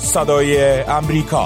صدای امریکا.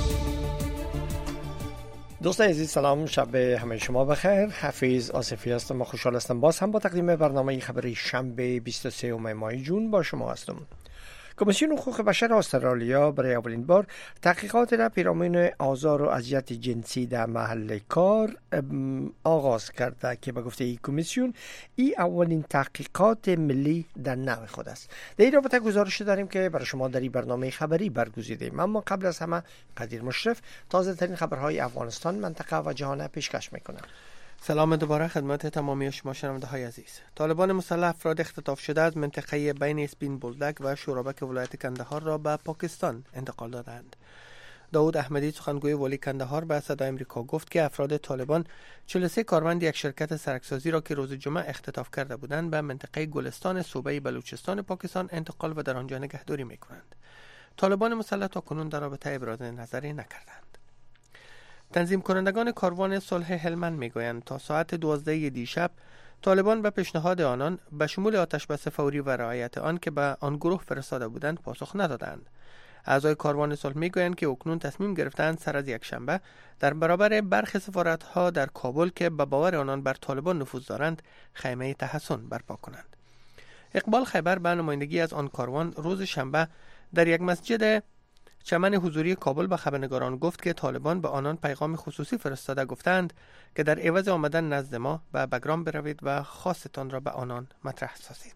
دوستان عزیز سلام، شب همه شما بخیر. حفیظ آصفی هستم و خوشحال هستم باز هم با تقدیم برنامه خبری شنبه 23 ماه جون با شما هستم. کمیسیون حقوق بشر استرالیا برای اولین بار تحقیقات را پیرامون آزار و اذیت جنسی در محل کار آغاز کرده که به گفته این کمیسیون این اولین تحقیقات ملی در نوع خود است. در این رابطه گزارش داریم که برای شما در این برنامه خبری برگزیدیم، اما قبل از همه قدیر مشرف تازه ترین خبرهای افغانستان، منطقه و جهان پیشکش میکنم. سلام دوباره خدمت تمامی شما شنونده های عزیز. طالبان مسلح افراد اختطاف شده از منطقه بین اسپین بولدک و شورابک ولایت کندهار را به پاکستان انتقال دادند. داود احمدی سخنگوی والی کندهار به صدای امریکا گفت که افراد طالبان 43 کارمند یک شرکت سرکسازی را که روز جمعه اختطاف کرده بودند به منطقه گلستان صوبه بلوچستان پاکستان انتقال و در آنجا نگهداری می‌کنند. طالبان مسلح تاکنون در رابطه ابراز نظری نکردند. تنظیم کنندگان کاروان صلح هلمند میگویند تا ساعت 12 دیشب طالبان به پیشنهاد آنان به شمول آتشبس فوری و رعایت آن که به آن گروه فرستاده بودند پاسخ ندادند. اعضای کاروان صلح میگویند که اکنون تصمیم گرفتند سر از یک شنبه در برابر برخی سفارت‌ها در کابل که به باور آنان بر طالبان نفوذ دارند خیمه تحصن برپا کنند. اقبال خیبر به نمایندگی از آن کاروان روز شنبه در یک مسجد چمن حضوری کابل به خبرنگاران گفت که طالبان به آنان پیغام خصوصی فرستاده گفتند که در عوض آمدن نزد ما به بگرام بروید و خواستان را به آنان مطرح سازید.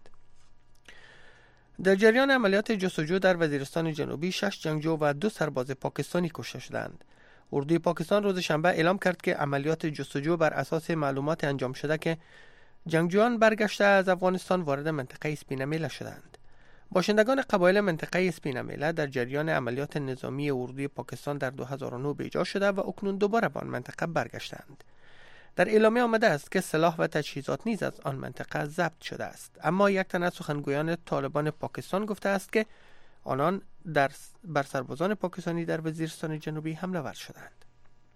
در جریان عملیات جستجو در وزیرستان جنوبی 6 جنگجو و 2 سرباز پاکستانی کشته شدند. اردوی پاکستان روز شنبه اعلام کرد که عملیات جستجو بر اساس معلومات انجام شده که جنگجویان برگشته از افغانستان وارد منطقه اسپین میله شدند. باشندگان قبایل منطقه اسپین میله در جریان عملیات نظامی اردوی پاکستان در 2009 بیجا شده و اکنون دوباره به آن منطقه برگشتند. در اعلامیه آمده است که سلاح و تجهیزات نیز از آن منطقه ضبط شده است، اما یک تن از سخنگویان طالبان پاکستان گفته است که آنان بر سربازان پاکستانی در وزیرستان جنوبی حمله ور شدند.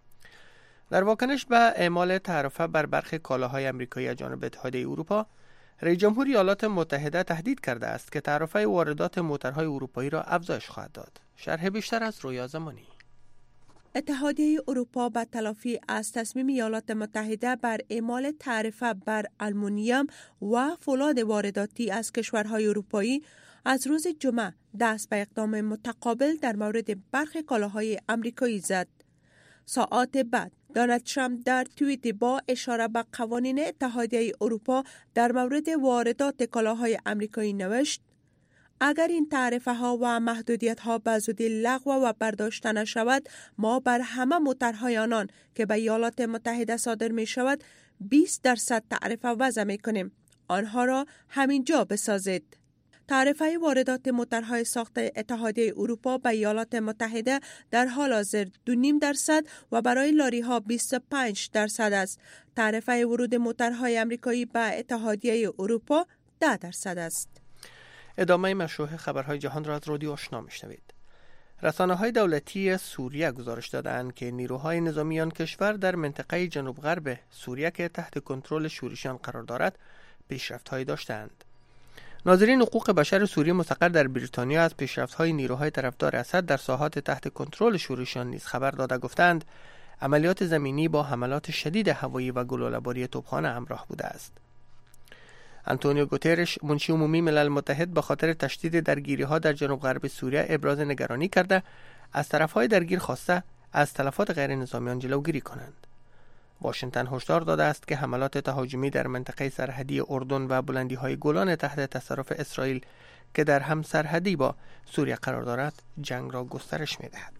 در واکنش به اعمال تعرفه بر برخی کالاهای آمریکایی از جانب اتحادیه اروپا، رئیس جمهور ایالات متحده تهدید کرده است که تعرفه واردات موترهای اروپایی را افزایش خواهد داد. شرح بیشتر از رویا زمانی. اتحادیه اروپا به تلافی از تصمیم ایالات متحده بر اعمال تعرفه بر آلومینیوم و فولاد وارداتی از کشورهای اروپایی از روز جمعه دست به اقدام متقابل در مورد برخی کالاهای آمریکایی زد. ساعات بعد دونالد ترامپ در توییت با اشاره به قوانین اتحادیه اروپا در مورد واردات کالاهای آمریکایی نوشت: اگر این تعرفه ها و محدودیت ها به زودی لغو و برداشته نشود، ما بر همه موترهای آنان که به ایالات متحده صادر می شود 20% تعرفه وضع می کنیم. آنها را همینجا بسازید. تعرفه واردات موترهای ساخته اتحادیه اروپا به ایالات متحده در حال حاضر 2.5% و برای لاری ها 25% است. تعرفه ورود موترهای آمریکایی به اتحادیه اروپا 10% است. ادامه مشروع خبرهای جهان را از رادیو آشنا میشنوید. رسانه‌های دولتی سوریه گزارش دادند که نیروهای نظامی آن کشور در منطقه جنوب غرب سوریه که تحت کنترل شورشیان قرار دارد پیشرفت‌هایی داشتند. ناظرین حقوق بشر سوریه مستقر در بریتانیا از پیشرفت‌های نیروهای طرفدار اسد در ساحات تحت کنترل شورشیان نیز خبر داده گفتند عملیات زمینی با حملات شدید هوایی و گلوله‌باری توپخانه همراه بوده است. آنتونیو گوترش منشی عمومی ملل متحد به خاطر تشدید درگیری‌ها در جنوب غرب سوریه ابراز نگرانی کرده از طرف‌های درگیر خواسته از تلفات غیر نظامیان جلوگیری کنند. واشنگتن هشدار داده است که حملات تهاجمی در منطقه سرحدی اردن و بلندی‌های گولان تحت تصرف اسرائیل که در هم سرحدی با سوریه قرار دارد جنگ را گسترش می‌دهد.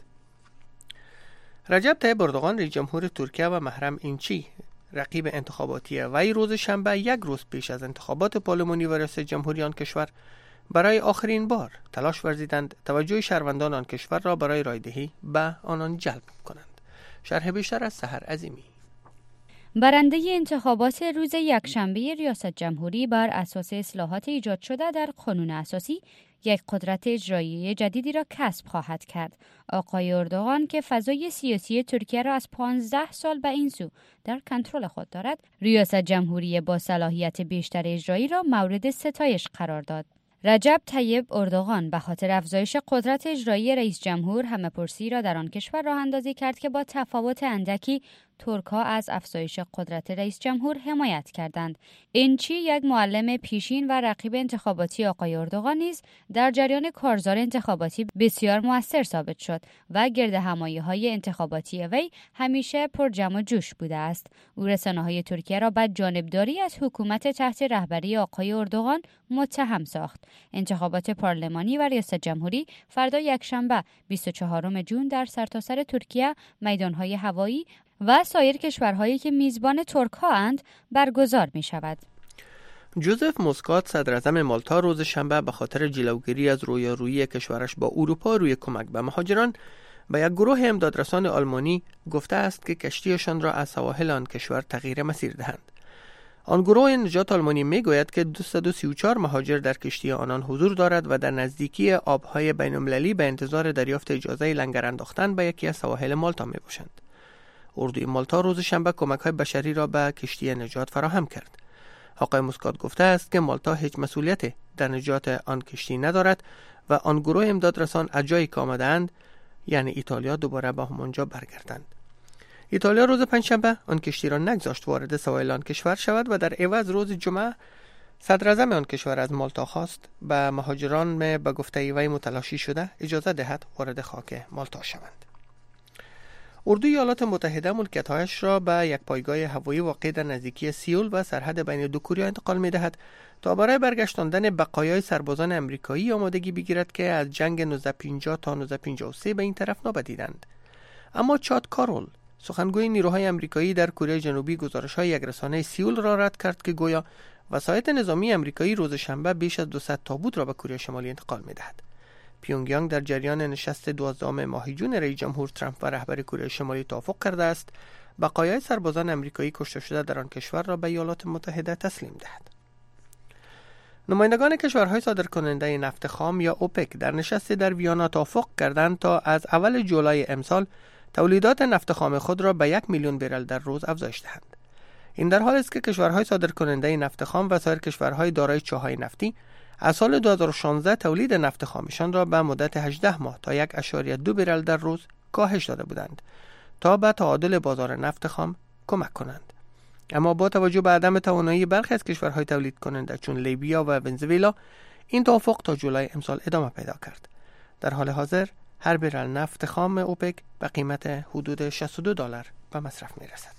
رجب طیب اردوغان رئیس جمهور ترکیه و محرم اینچی رقیب انتخاباتی وی روز شنبه یک روز پیش از انتخابات پارلمانی و ریاست جمهوری آن کشور برای آخرین بار تلاش ورزیدند توجه شهروندان آن کشور را برای رایدهی به آنان جلب کنند. شرح بیشتر از سحر عظیمی. برنده انتخابات روز یکشنبه ریاست جمهوری بر اساس اصلاحات ایجاد شده در قانون اساسی یک قدرت اجرایی جدیدی را کسب خواهد کرد. آقای اردوغان که فضای سیاسی ترکیه را از 15 سال به این سو در کنترل خود دارد، ریاست جمهوری با صلاحیت بیشتر اجرایی را مورد ستایش قرار داد. رجب طیب اردوغان به خاطر افزایش قدرت اجرایی رئیس جمهور همه‌پرسی را در آن کشور راه اندازی کرد که با تفاوت اندکی ترک‌ها از افزایش قدرت رئیس جمهور حمایت کردند. اینچی یک معلم پیشین و رقیب انتخاباتی آقای اردوغان نیز در جریان کارزار انتخاباتی بسیار مؤثر ثابت شد و گردهمایی‌های انتخاباتی وی همیشه پر جمع و جوش بوده است. او رسانه‌های ترکیه را به جانبداری از حکومت تحت رهبری آقای اردوغان متهم ساخت. انتخابات پارلمانی و ریاست جمهوری فردا یکشنبه 24 جون در سرتاسر ترکیه، میدان‌های هوایی و سایر کشورهایی که میزبان ترک‌ها اند برگزار می شود. جوزف موسکات صدراعظم مالتا روز شنبه به خاطر جلوگیری از رویارویی کشورش با اروپا روی کمک به مهاجران به یک گروه امدادرسان آلمانی گفته است که کشتیشان را از سواحل آن کشور تغییر مسیر دهند. آن گروه نجات آلمانی می گوید که 234 مهاجر در کشتی آنان حضور دارد و در نزدیکی آبهای بین‌المللی به انتظار دریافت اجازه لنگر انداختن به یکی از سواحل مالتا می باشند. اردوی مالتا روز شنبه کمک‌های بشری را به کشتی نجات فراهم کرد. آقای موسکات گفته است که مالتا هیچ مسئولیتی در نجات آن کشتی ندارد و آن گروه امدادرسان از جایی که آمدند، یعنی ایتالیا، دوباره به همانجا برگردند. ایتالیا روز پنجشنبه آن کشتی را نگذاشت وارد سواحل آن کشور شود و در عوض روز جمعه صدراعظم آن کشور از مالتا خواست به مهاجران به گفته وی متلاشی شده اجازه دهد وارد خاک مالتا شوند. اردوی ایالات متحده ملکیت‌هایش را به یک پایگاه هوایی واقع در نزدیکی سئول و سرحد بین دو کره انتقال می‌دهد تا برای برگشتاندن بقایای سربازان آمریکایی آمادگی بگیرد که از جنگ 1950 تا 1953 به این طرف نابدیدند. اما چاد کارول، سخنگوی نیروهای آمریکایی در کره جنوبی، گزارش‌های یک رسانه سئول را رد کرد که گویا وسایط نظامی آمریکایی روز شنبه بیش از 200 تابوت را به کره شمالی انتقال می‌دهد. پیونگیانگ در جریان نشست 12 ماه جون رئیس جمهور ترامپ و رهبر کره شمالی توافق کرده است بقایای سربازان آمریکایی کشته شده در آن کشور را به ایالات متحده تسلیم دهد. نمایندگان کشورهای صادرکننده نفت خام یا اوپک در نشست در ویانا توافق کردند تا از اول جولای امسال تولیدات نفت خام خود را به 1 میلیون برل در روز افزایش دهند. این در حالی است که کشورهای صادرکننده نفت خام و سایر کشورهای دارای چاهای نفتی از سال 2016 تولید نفت خامشان را به مدت 18 ماه تا 1.2 برل در روز کاهش داده بودند تا به تعادل بازار نفت خام کمک کنند. اما با توجه به عدم توانایی برخی از کشورهای تولید کننده چون لیبیا و ونزوئلا، این توافق تا جولای امسال ادامه پیدا کرد. در حال حاضر هر برل نفت خام اوپک به قیمت حدود $62 به مصرف می رسد.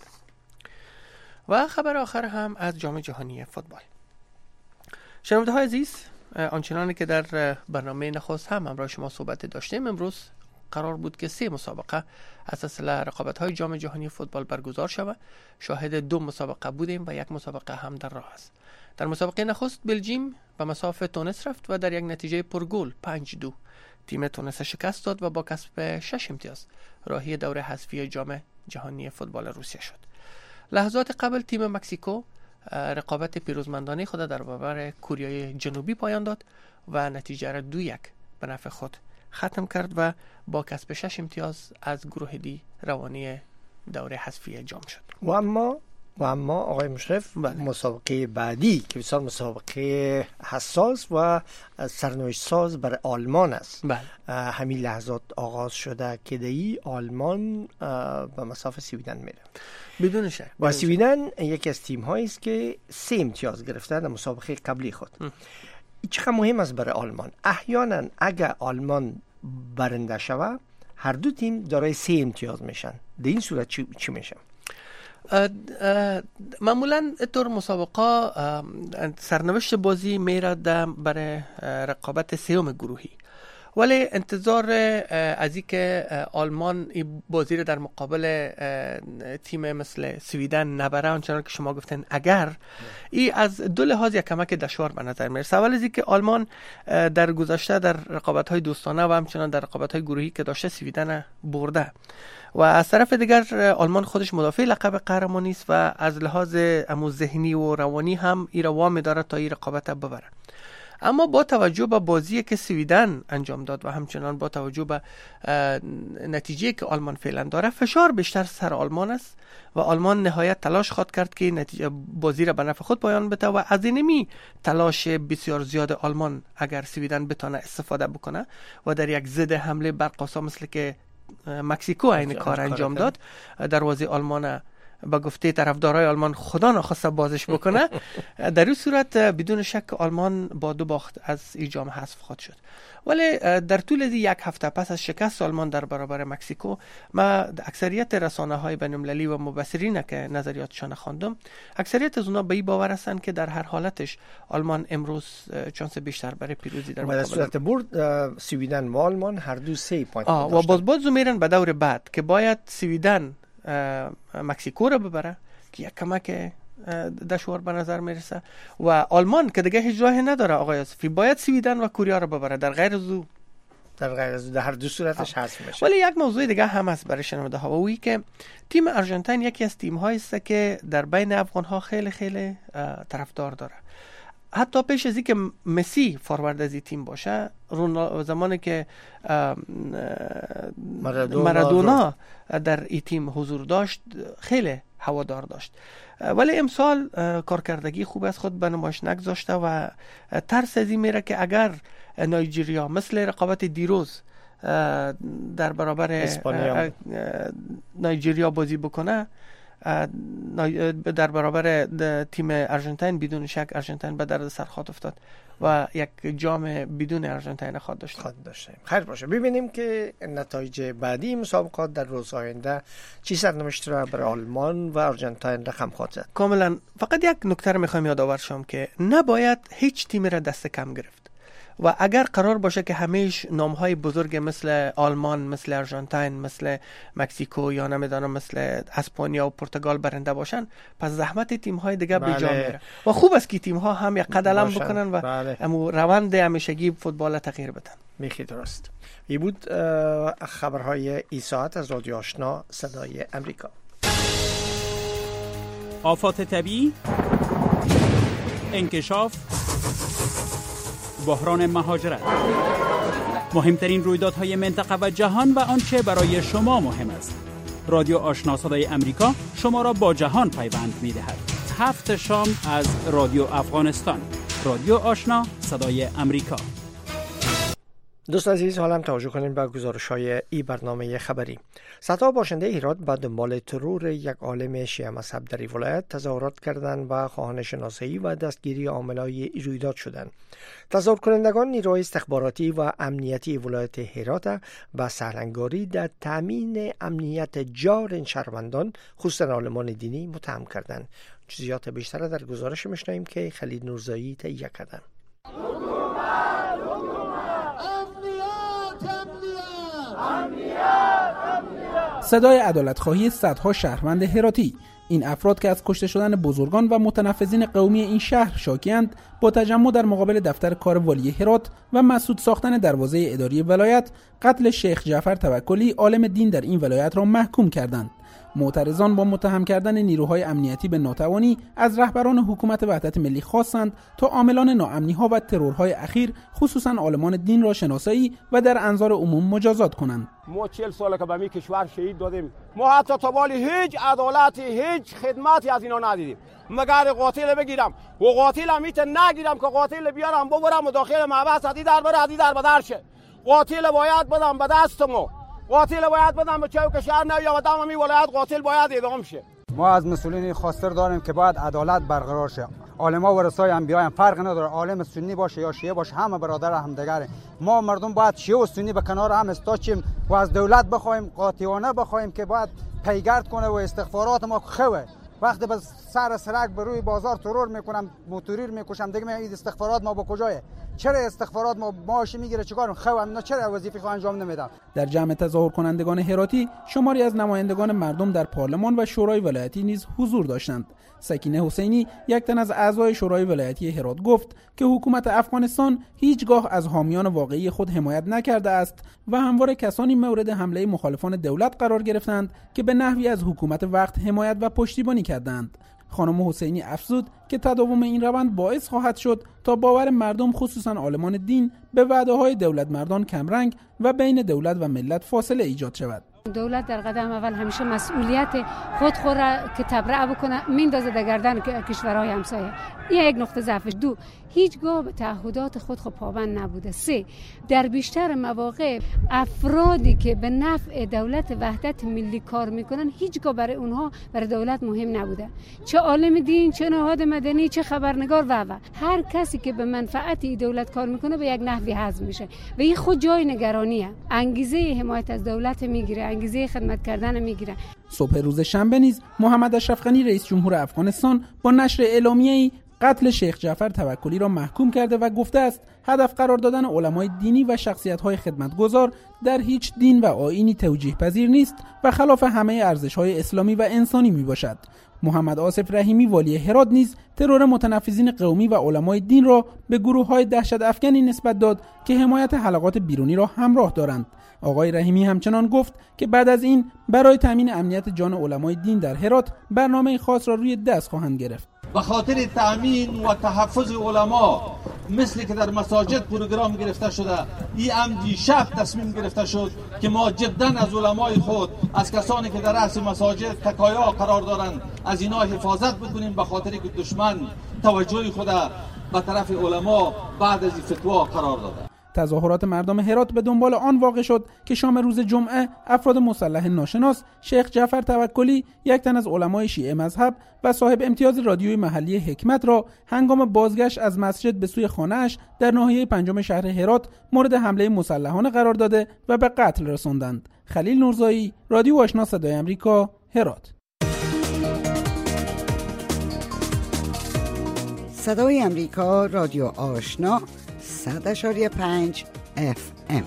و خبر آخر هم از جام جهانی فوتبال. شنونده های عزیز، آنچنانی که در برنامه نخست هم همراه شما صحبت داشتیم، امروز قرار بود که 3 مسابقه از سلسله رقابت‌های جام جهانی فوتبال برگزار شود. شاهد 2 مسابقه بودیم و 1 مسابقه هم در راه است. در مسابقه نخست بلژیم به مساف تونس رفت و در یک نتیجه پرگل 5-2 تیم تونس شکست داد و با کسب 6 امتیاز راهی دور حذفی جام جهانی فوتبال روسیه شد. لحظات قبل تیم مکزیکو رقابت پیروزمندانه خود در برابر کره جنوبی پایان داد و نتیجه را 2-1 به نفع خود ختم کرد و با کسب 6 امتیاز از گروه دی روانی دوره حذفی جام شد. و اما آقای مشرف، مسابقه بعدی که بسیار مسابقه حساس و سرنوشت ساز برای آلمان است، همین لحظات آغاز شده که دی آلمان به مساف سویدن میره. بدون شک. و سویدن یکی از تیم هایی است که 3 امتیاز گرفته در مسابقه قبلی خود. چقدر مهم است برای آلمان؟ احیانا اگر آلمان برنده شوه، هر دو تیم دارای 3 امتیاز میشن. در این صورت چی میشه؟ معمولا طور مسابقه سرنوشت بازی میره برای رقابت 3 گروهی، ولی انتظار از این که آلمان این بازی رو در مقابل تیم مثل سویدن نبره، آنچنان که شما گفتن، اگر این از دو لحاظ یک کمک دشوار به نظر میرسه. اول از این که آلمان در گذشته در رقابت‌های دوستانه و همچنان در رقابت‌های گروهی که داشته سویدن برده و از طرف دیگر آلمان خودش مدافع لقب قهرمانی است و از لحاظ ذهنی و روانی هم این رو وامی داره تا این رقابت ببره. اما با توجه به بازی که سویدن انجام داد و همچنان با توجه به نتیجه که آلمان فعلا داره، فشار بیشتر سر آلمان است و آلمان نهایت تلاش خواهد کرد که نتیجه بازی را به نفع خود پایان بده و از اینمی تلاش بسیار زیاد آلمان اگر سویدن بتونه استفاده بکنه و در یک ضد حمله برقاسا مثل که مکزیکو این کار انجام داد، دروازه آلمان با گفته طرفدارای آلمان خدا نخواسته بازش بکنه، در این صورت بدون شک آلمان با 2 باخت از این جام حذف خواهد شد. ولی در طول از 1 هفته پس از شکست آلمان در برابر مکزیکو، ما اکثریت رسانه‌های بین‌المللی و مبصرین که نظریاتشان خواندم، اکثریت از اونها به این باور هستند که در هر حالتش آلمان امروز چانس بیشتر برای پیروزی در مقابل صورت برد سویدن و آلمان هر دو 3 پوینت داشتند و باز میرن به دور بعد که باید سویدن مکزیکو رو ببره که یک کمک دشوار به نظر میرسه و آلمان که دیگه هیچ راهی نداره آقای آصفی باید سویدن و کوریا رو ببره، در غیر از در هر دو صورتش حذف میشه. ولی یک موضوع دیگه هم هست برای شنونده ها و اویی که تیم آرژانتین یکی از تیم هایی است که در بین افغان ها خیلی خیلی طرفدار داره. حتی پیش از اینکه مسی فوروارد از این تیم باشه، زمانی که مارادونا در این تیم حضور داشت خیلی هوادار داشت، ولی امسال کارکردگی خوب از خود به نمایش نگذاشته و ترس از این میره که اگر نایجریا مثل رقابت دیروز در برابر نایجریا بازی بکنه، در برابر تیم آرژانتین بدون شک آرژانتین به درد سر خواهد افتاد و یک جام بدون آرژانتین خواهد داشت. خیر باشه، ببینیم که نتایج بعدی مسابقات در روز آینده چی سرنوشت را برای آلمان و آرژانتین رقم خواهد زد. کاملا. فقط یک نکته رو میخوایم یادآور شم که نباید هیچ تیم را دست کم گرفت و اگر قرار باشه که همیش نامهای بزرگ مثل آلمان، مثل آرژانتین، مثل مکزیکو یا نمیدانم مثل اسپانیا و پرتغال برنده باشن، پس زحمت تیم‌های دیگه به جا میره و خوب است که تیم‌ها هم یک قدم بکنن و امو روند همیشگی فوتبال تغییر بدن. میخی درست. این بود خبرهای این ساعت از رادیو آشنا صدای امریکا. آفات طبیعی، انکشاف، بحران مهاجرت، مهمترین رویدادهای منطقه و جهان و آنچه برای شما مهم است. رادیو آشنا صدای امریکا شما را با جهان پیوند می‌دهد. 7 شام از رادیو افغانستان. رادیو آشنا صدای امریکا. دوست عزیز، حالا هم توجه کنیم به گزارش‌های این برنامه خبری. صدها باشنده هرات به دنبال ترور یک عالم شیعه مذهب در این ولایت تظاهرات کردند و خواهان شناسایی و دستگیری عاملای رویداد شدند. تظاهر کنندگان نیروهای استخباراتی و امنیتی ولایت هرات به سرانگاری در تامین امنیت جار شهروندان خصوصا عالمان دینی متهم کردند. جزئیات بیشتر در گزارش میشنویم که خلیل نورزایی تهیه کردند. صدای عدالت‌خواهی صدها شهروند هراتی. این افراد که از کشته شدن بزرگان و متنفذین قومی این شهر شاکی‌اند، با تجمع در مقابل دفتر کار والی هرات و مسدود ساختن دروازه اداری ولایت، قتل شیخ جعفر توکلی عالم دین در این ولایت را محکوم کردند. معترضان با متهم کردن نیروهای امنیتی به ناتوانی از رهبران حکومت وحدت ملی خواستند تا عاملان ناامنی‌ها و ترورهای اخیر خصوصا عالمان دین را شناسایی و در انظار عموم مجازات کنند. ما 40 ساله که به می کشور شهید دادیم، ما حتی تابالی هیچ عدالتی، هیچ خدمتی از اینا ندیدیم. مگر قاتل بگیرم و قاتل هم نگیرم که قاتل بیارم ببرم و داخل محبس ادی در بره ادی در بدر شه. قاتل باید بدم به دست ما، قاتل باید بدم به چوک شهر نه یا دم می ولایت قاتل باید اعدام شه. ما از مسئولین خواستار داریم که باید عدالت برقرار شه. عالما ورثای انبیا هم فرق نداره، عالم سنی باشه یا شیعه باشه، همه برادر همدیگره. ما مردم باید شیعه و سنی به کنار هم استاچیم و از دولت بخوایم قاطعانه بخوایم که باید پیگرد کنه و استغفارات ما خوه. وقتی به سر سرک به روی بازار ترور میکنم، موتوریر میکشم، دیگه این استغفارات ما با کجایه؟ چرا استغفارات ما معاش میگیره؟ چیکار خوام؟ چرا وظیفه خود انجام نمیدن؟ در جمع تظاهر کنندگان هراتی شماری از نمایندگان مردم در پارلمان و شورای ولایتی نیز حضور داشتند. سکینه حسینی، یک تن از اعضای شورای ولایتی هرات، گفت که حکومت افغانستان هیچگاه از حامیان واقعی خود حمایت نکرده است و همواره کسانی مورد حمله مخالفان دولت قرار گرفتند که به نحوی از حکومت وقت حمایت و پشتیبانی کردند. خانم حسینی افزود که تداوم این روند باعث خواهد شد تا باور مردم خصوصا عالمان دین به وعده‌های دولت مردان کمرنگ و بین دولت و ملت فاصله ایجاد شود. دولت در قدم اول همیشه مسئولیت خود را که تبرئه بکنه میندازه در گردن کشورهای همسایه. این یک نقطه ضعفش. دو، هیچگاه به تعهدات خود پابند نبوده. سه، در بیشتر مواقع افرادی که به نفع دولت وحدت ملی کار میکنن هیچگاه برای اونها برای دولت مهم نبوده. چه عالم دین، چه نهاد مدنی، چه خبرنگار و هر کسی که به منفعت دولت کار میکنه به یک نحوی هضم میشه و این خود جای نگرانیه. انگیزه حمایت از دولت میگیره، انگیزه خدمت کردن میگیره. صبح روز شنبه نیز محمد اشرف غنی رئیس جمهور افغانستان با نشر اعلامیه‌ای قتل شیخ جعفر توکلی را محکوم کرده و گفته است هدف قرار دادن علمای دینی و شخصیت‌های خدمتگزار در هیچ دین و آیینی توجیه پذیر نیست و خلاف همه ارزش‌های اسلامی و انسانی میباشد. محمد آصف رحیمی والی هرات نیز ترور متنفذین قومی و علمای دین را به گروه‌های دهشت افکنی نسبت داد که حمایت حلقات بیرونی را همراه دارند. آقای رحیمی همچنان گفت که بعد از این برای تامین امنیت جان علمای دین در هرات برنامه خاص را روی دست خواهند گرفت. به خاطر تامین و تحفظ علما مثل که در مساجد پروگرام گرفته شده، این امری شب تصمیم گرفته شد که ما جدا از علمای خود، از کسانی که در رأس مساجد تکایا قرار دارند، از اینا حفاظت بکنیم به خاطر که دشمن توجه خود به طرف علما بعد از این فتوا قرار داده. تظاهرات مردم هرات به دنبال آن واقع شد که شام روز جمعه افراد مسلح ناشناس شیخ جعفر توکلی، یک تن از علمای شیعه مذهب و صاحب امتیاز رادیوی محلی حکمت را هنگام بازگشت از مسجد به سوی خانه‌اش در ناحیه پنجم شهر هرات مورد حمله مسلحانه قرار داده و به قتل رساندند. خلیل نورزایی، رادیو آشنا صدای آمریکا، هرات. صدای آمریکا، رادیو آشنا 100.5 FM.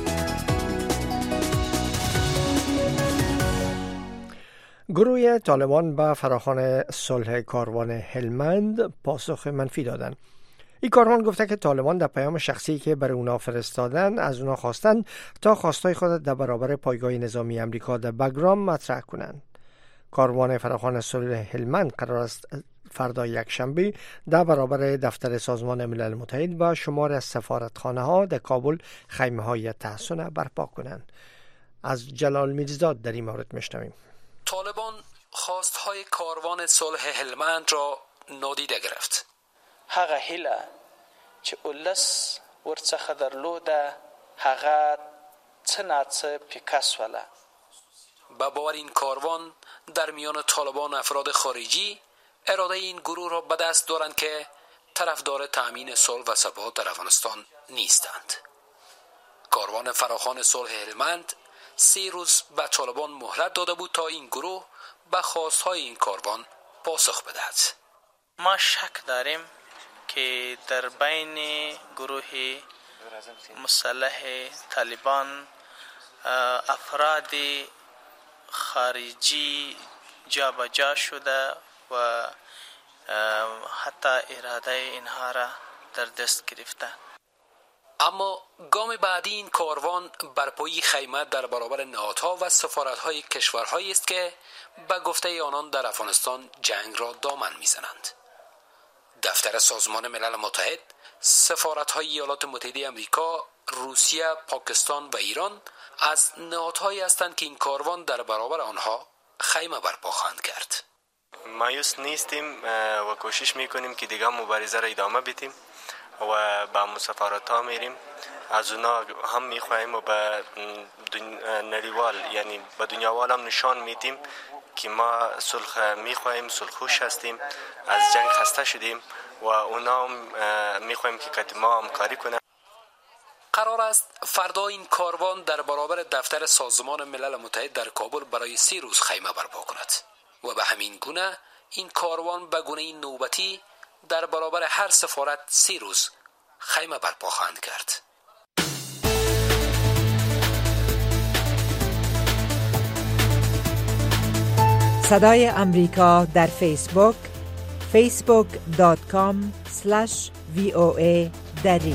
گروه طالبان به فراخوان صلح کاروان هلمند پاسخ منفی دادند. این کاروان گفته که طالبان در پیام شخصی که برای اونا فرستادن از اونا خواستن تا خواستای خود در برابر پایگاه نظامی امریکا در بگرام مطرح کنند. کاروان فراخوان صلح هلمند قرار است فردا یکشنبه در برابر دفتر سازمان ملل متحد و شمار از سفارتخانه ها در کابل خیمه های تحصن برپا کنند. از جلال میرزاد در این مورد میشنویم. طالبان خواستهای کاروان صلح هلمند را نادیده گرفت. هغه هیله چې ولس ورڅخه درلوده هغه څه ناڅه پیکس وله. با باور این کاروان در میان طالبان افراد خارجی اراده این گروه را به دست دارند که طرفدار تأمین صلح و ثبات در افغانستان نیستند. کاروان فراخوان صلح هلمند 3 روز به طالبان مهلت داده بود تا این گروه به خواستهای این کاروان پاسخ بدهد. ما شک داریم که در بین گروه مسلح طالبان افراد خارجی جابجا شده و حتی اراده اینها را در دست گرفته. اما گام بعدی این کاروان برپایی خیمه در برابر نهادها و سفارت‌های کشورهایی است که به گفته آنان در افغانستان جنگ را دامن می‌زنند. دفتر سازمان ملل متحد، سفارت‌های ایالات متحده آمریکا، روسیه، پاکستان و ایران از نهادهایی هستند که این کاروان در برابر آنها خیمه برپا خواهند کرد. مایوس نیستیم و کوشش میکنیم که دیگه مبارزه را ادامه بدیم و به سفارت‌ها میریم، از اونا هم میخواهیم و به نړیوال یعنی به دنیاوال هم نشان میدیم که ما صلح میخواهیم، صلح‌جوش هستیم، از جنگ خسته شدیم و اونا هم میخواهیم که ما همکاری کنند. قرار است فردا این کاروان در برابر دفتر سازمان ملل متحد در کابل برای 3 روز خیمه برپا کند و به همین گونه این کاروان به گونه نوبتی در برابر هر سفارت 3 روز خیمه برپا خواهند کرد. صدای آمریکا در فیسبوک facebook.com/VOA دری.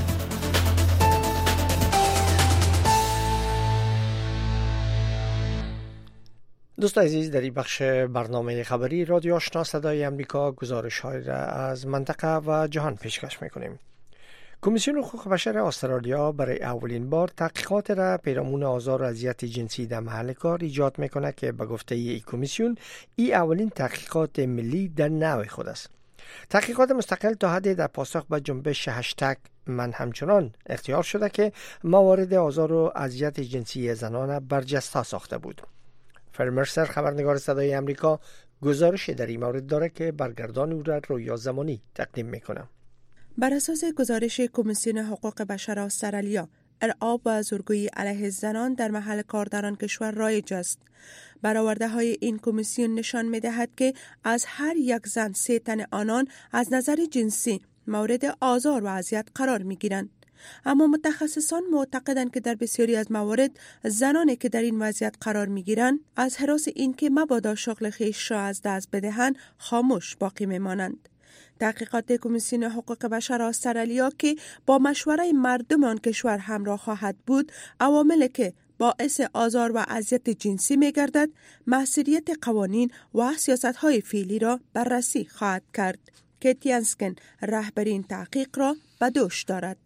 دوست عزیز، در این بخش برنامه خبری رادیو آشنا صدای امریکا گزارش‌هایی را از منطقه و جهان پیشکش می‌کنیم. کمیسیون حقوق بشر استرالیا برای اولین بار تحقیقات را پیرامون آزار و اذیت جنسی در محل کار ایجاد میکنه که به گفته این کمیسیون این اولین تحقیقات ملی در نوع خود است. تحقیقات مستقل تا حدی در پاسخ به جنبش هشتگ من همچنان اختیار شده که موارد آزار و اذیت جنسی زنان برجسته ساخته بود. فرمرسر خبرنگار صدای امریکا گزارش در این مورد داره که برگردان او را رویا زمانی تقدیم میکنه. بر اساس گزارش کمیسیون حقوق بشر استرالیا، ارعاب و زورگویی علیه زنان در محل کار در آن کشور رایج است. برآورده های این کمیسیون نشان می دهد که از هر یک زن 3 تن آنان از نظر جنسی مورد آزار و اذیت قرار می گیرند. اما متخصصان معتقدند که در بسیاری از موارد زنانی که در این وضعیت قرار می گیرند از هراس این که مبادا شغل خیش را از دست بدهند خاموش باقی می مانند. تحقیقات کمیسیون حقوق بشر استرالیا که با مشوره مردم آن کشور همراه خواهد بود، عواملی که باعث آزار و اذیت جنسی می گردد، محصولیت قوانین و سیاست‌های فعلی را بررسی خواهد کرد. کیتی انسکن رهبر این تحقیق را به دوش دارد.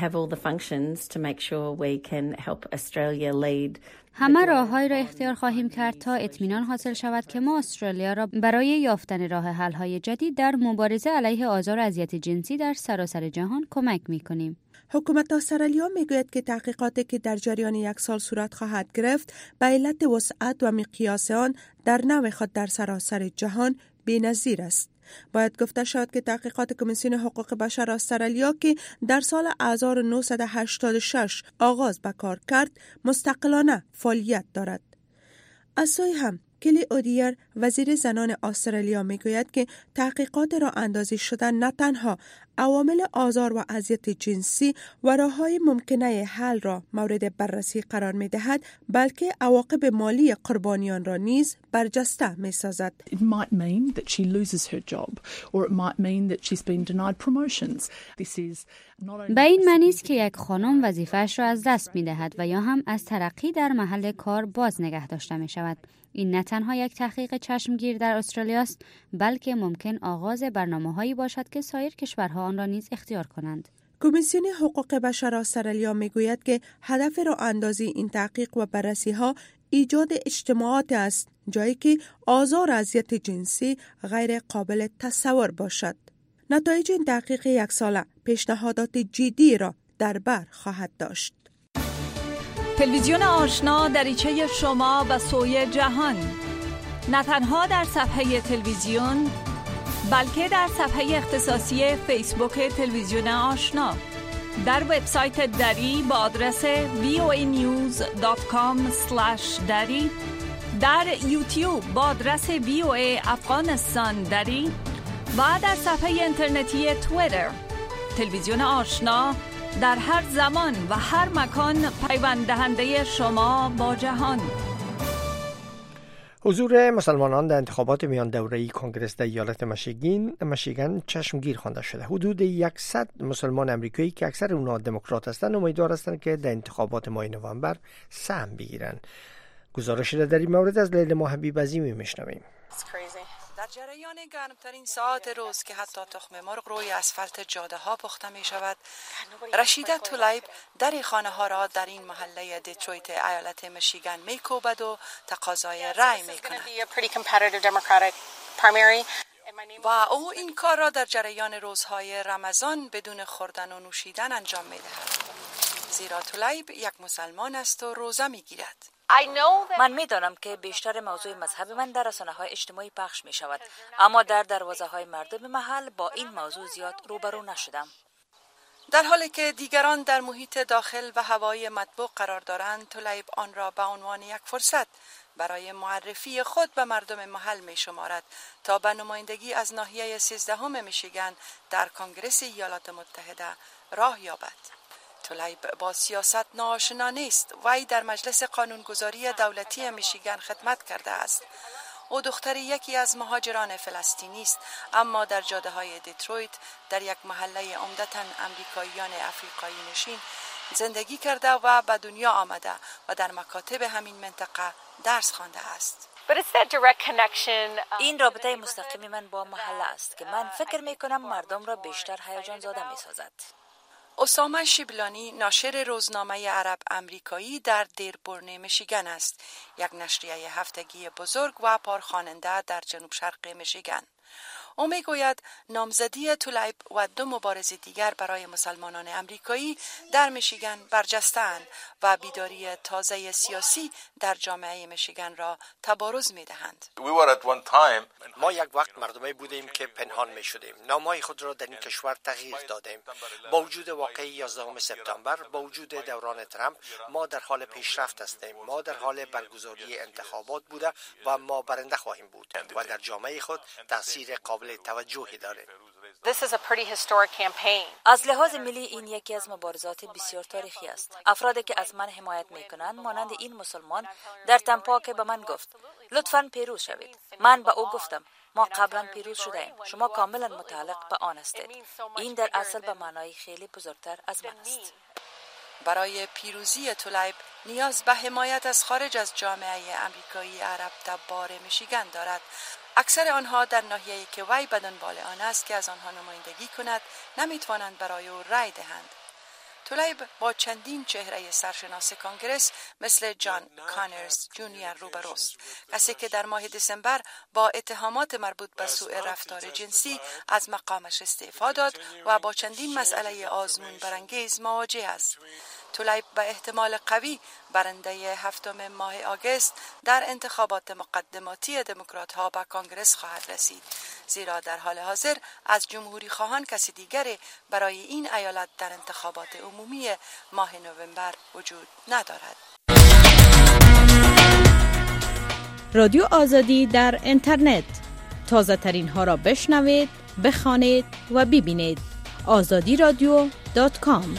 همه راه‌هایی را اختیار خواهیم کرد تا اطمینان حاصل شود که ما استرالیا را برای یافتن راه حل‌های جدید در مبارزه علیه آزار و اذیت جنسی در سراسر جهان کمک می‌کنیم. حکومت استرالیا میگوید که تحقیقاتی که در جریان 1 سال صورت خواهد گرفت به علت وسعت و مقیاس آن در نوع خود در سراسر جهان بی‌نظیر است. باید گفته شد که تحقیقات کمیسیون حقوق بشر استرالیا که در سال 1986 آغاز به کار کرد مستقلانه فعالیت دارد. از سوی هم کلی اودیر وزیر زنان استرالیا میگوید که تحقیقات را اندازی شده نه تنها عوامل آزار و اذیت جنسی و راه‌های ممکنه حل را مورد بررسی قرار می‌دهد، بلکه عواقب مالی قربانیان را نیز برجسته می‌سازد. It might mean that she loses her job or it might mean that she's been denied promotions. This is not only به این معنی است که یک خانم وظیفه‌اش را از دست می‌دهد و یا هم از ترقی در محل کار باز نگه داشته می‌شود. این نه تنها یک تحقیق چشمگیر در استرالیا است، بلکه ممکن آغاز برنامه‌هایی باشد که سایر کشورها آن را نیز اختیار کنند. کمیسیون حقوق بشر استرالیا میگوید که هدف راه اندازی این تحقیق و بررسی‌ها ایجاد اجتماعات است، جایی که آزار و اذیت جنسی غیر قابل تصور باشد. نتایج این تحقیق 1 ساله پیشنهادات جدی را در بر خواهد داشت. تلویزیون آشنا دریچه شما و سوی جهان، نه تنها در صفحه تلویزیون بلکه در صفحه اختصاصی فیسبوک تلویزیون آشنا، در وبسایت دری با آدرس voanews.com/dari، در یوتیوب با آدرس VOA افغانستان دری و در صفحه اینترنتی توییتر. تلویزیون آشنا در هر زمان و هر مکان پیوند دهنده شما با جهان. حضور مسلمانان در انتخابات میان دوره‌ای کنگره در ایالت میشیگان چشمگیر خوانده شده. حدود 100 مسلمان امریکایی که اکثر اونها دموکرات هستند امیدوار هستند که در انتخابات ماه نوامبر سهم بگیرند. گزارش را در این مورد از لیلا حبیب عظیمی میشنویم. در جریان گرمترین ساعت روز که حتی تخم مرغ روی اسفالت جاده ها پخته می شود، رشیده تولیب در خانه ها را در این محله دیترویت ایالت میشیگان می کوبد و تقاضای رای می کند. و او این کار را در جریان روزهای رمضان بدون خوردن و نوشیدن انجام می دهد. زیرا تولیب یک مسلمان است و روزه می گیرد. من می‌دانم که بیشتر موضوع مذهب من در رسانه‌های اجتماعی پخش می‌شود، اما در دروازه‌های مردم محل با این موضوع زیاد روبرو نشدم. در حالی که دیگران در محیط داخل و هوایی مطبوع قرار دارند، تولیب آن را به عنوان یک فرصت برای معرفی خود به مردم محل می‌شمارد تا به نمایندگی از ناحیه 13 میشیگان در کنگره ایالات متحده راه یابد. تولیب با سیاست ناآشنا نیست. وی در مجلس قانونگذاری دولتی میشیگان خدمت کرده است. او دختر یکی از مهاجران فلسطینی است، اما در جاده‌های دیترویت در یک محله عمدتاً امریکاییان افریقایی نشین زندگی کرده و به دنیا آمده و در مکاتب همین منطقه درس خوانده است. این رابطه مستقیم من با محله است که من فکر می کنم مردم را بیشتر هیجان زده می سازد. اسامه شیبلانی ناشر روزنامه عرب امریکایی در دیربورن میشیگن است، یک نشریه هفتگی بزرگ و پرخواننده در جنوب شرق میشیگن. او میگوید نامزدی تولیب و 2 مبارز دیگر برای مسلمانان امریکایی در میشیگن برجسته‌اند و بیداری تازه سیاسی در جامعه میشیگن را تبارز میدهند. ما یک وقت مردمی بودیم که پنهان می شدیم. نامهای خود را در این کشور تغییر دادیم. با وجود واقعه 11 سپتامبر، با وجود دوران ترامپ، ما در حال پیشرفت هستیم. ما در حال برگزاری انتخابات بوده و ما برنده خواهیم بود و در جامعه خود تاثیر قابل توجهی داریم. از لحاظ ملی این یکی از مبارزات بسیار تاریخی است. افرادی که از من حمایت میکنند مانند این مسلمان در تمپا که به من گفت لطفاً پیروز شوید. من به او گفتم ما قبلا پیروز شده ایم. شما کاملا متعلق به آن هستید. این در اصل به معنای خیلی بزرگتر از من است. برای پیروزی تولیب نیاز به حمایت از خارج از جامعه امریکایی عرب در بار میشیگن دارد. اکثر آنها در ناحیه‌ای که وی به دنبال آن است که از آنها نمایندگی کند نمیتوانند برای او رأی دهند. تولیب با چندین چهره سرشناس کانگرس مثل جان کانرز جونیور روبروست، کسی که در ماه دسامبر با اتهامات مربوط به سوء رفتار جنسی از مقامش استعفا داد و با چندین مسئله آزمون برانگیز مواجه است. تولیب به احتمال قوی برنده 7 ماه آگوست در انتخابات مقدماتی دموکرات‌ها به کانگرس خواهد رسید، زیرا در حال حاضر از جمهوری خواهان کسی دیگری برای این ایالت در انتخابات عمومی ماه نوامبر وجود ندارد. رادیو آزادی در اینترنت، تازه ترین ها را بشنوید، بخوانید و ببینید. azadiradio.com.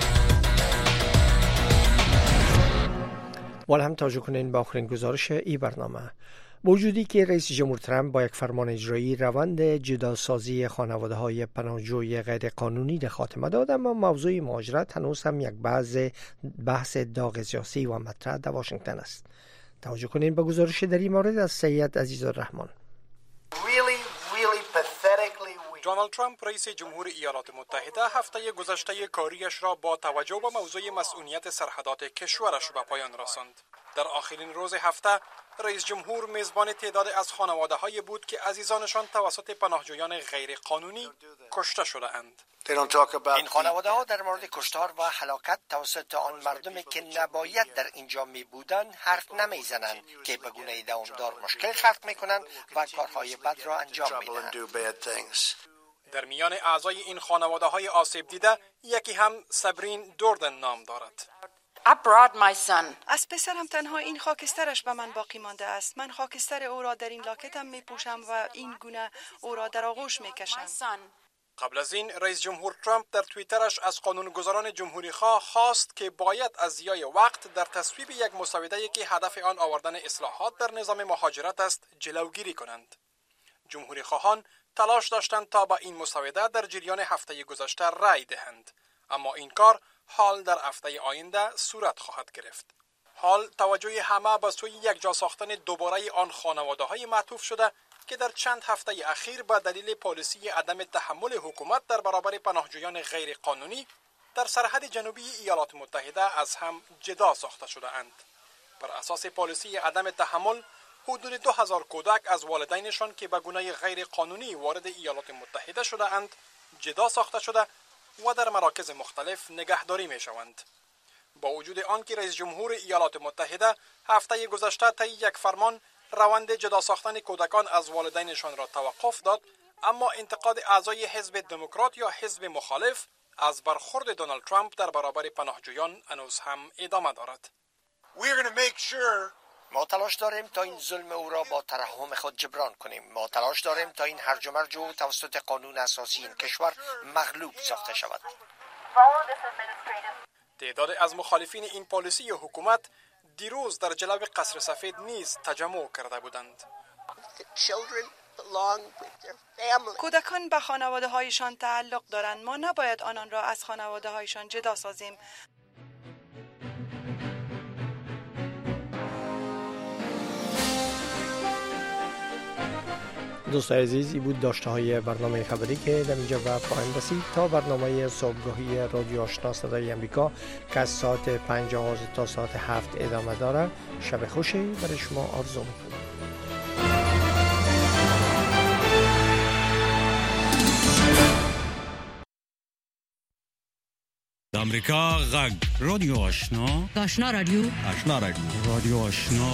وال هم توجه کنین به آخرین گزارش ای برنامه. با وجودی که رئیس جمهور ترامپ با یک فرمان اجرایی روند جداسازی خانواده‌های پناهجوی غیر قانونی را خاتمه داد، اما موضوع مهاجرت هنوز هم یک بحث داغ سیاسی و مطرح در واشنگتن است. توجه کنین به گزارش در این مورد از سید عزیزالرحمن. دونالد ترامپ رئیس جمهور ایالات متحده هفته گذشته کاریش را با توجه به موضوع مسئولیت سرحدات کشورش به پایان رساند. در آخرین روز هفته رئیس جمهور میزبان تعداد از خانواده‌هایی بود که عزیزانشان توسط پناهجویان غیر قانونی کشته شده اند. این خانواده‌ها در مورد کشتار و هلاکت توسط آن مردمی که نباید در اینجا می بودند حرف نمیزنند که به گونه دوامدار مشکل خلق میکنند و کارهای بد را انجام میدهند. در میان اعضای این خانواده‌های آسیب دیده یکی هم سابرین دوردن نام دارد. از پسرم تنها این خاکسترش به من باقی مانده است. من خاکستر او را در این لاکتم می پوشم و این گونه او را در آغوش می کشم. قبل از این رئیس جمهور ترامپ در توییترش از قانونگذاران جمهوری خواه خواست که باید از ضیاع وقت در تصویب یک مسوده‌ای که هدف آن آوردن اصلاحات در نظام مهاجرت است جلوگیری کنند. جمهوری خواهان تلاش داشتند تا با این مسوده در جریان هفته گذشته رأی دهند، اما این کار حال در هفته آینده صورت خواهد گرفت. حال توجه همه به سوی یک جا ساختن دوباره آن خانواده‌های معطوف شده که در چند هفته اخیر به دلیل پالیسی عدم تحمل حکومت در برابر پناهجویان غیر قانونی در سرحد جنوبی ایالات متحده از هم جدا ساخته شده اند. بر اساس پالیسی عدم تحمل حدود 2000 کودک از والدینشان که به گونه غیر قانونی وارد ایالات متحده شده اند جدا ساخته شده و در مراکز مختلف نگهداری می شوند. با وجود آنکه رئیس جمهور ایالات متحده هفته گذشته طی یک فرمان روند جدا ساختن کودکان از والدینشان را توقف داد، اما انتقاد اعضای حزب دموکرات یا حزب مخالف از برخورد دونالد ترامپ در برابر پناهجویان هنوز هم ادامه دارد. ما تلاش داریم تا این ظلم او را با ترحم خود جبران کنیم. ما تلاش داریم تا این هرج و مرج او توسط قانون اساسی این کشور مغلوب ساخته شود. تعداد از مخالفین این پالیسی حکومت دیروز در جلو قصر سفید نیز تجمع کرده بودند. کودکان به خانواده هایشان تعلق دارند. ما نباید آنان را از خانواده هایشان جدا سازیم. دوستای عزیز، این بود داشته های برنامه خبری که در اینجا به پایان رسید. تا برنامه صبحگاهی رادیو آشنا صدای امریکا که از ساعت 5 تا ساعت 7 ادامه داره، شب خوشی برای شما آرزو میکنم. امریکا غږ رادیو آشنا رادیو آشنا